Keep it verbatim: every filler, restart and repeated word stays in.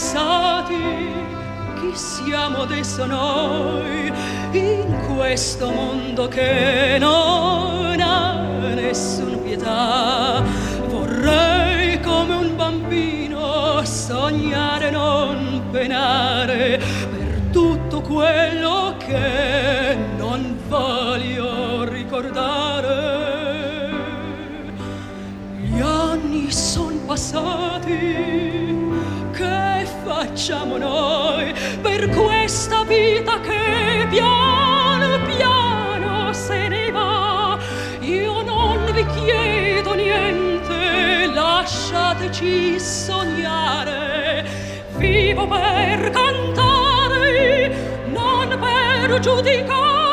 passati, chi siamo adesso noi in questo mondo che non ha nessun pietà? Vorrei come un bambino sognare, non penare per tutto quello che non voglio ricordare. Gli anni son passati, che facciamo noi per questa vita che piano piano se ne va? Io non vi chiedo niente, lasciateci sognare. Vivo per cantare, non per giudicare.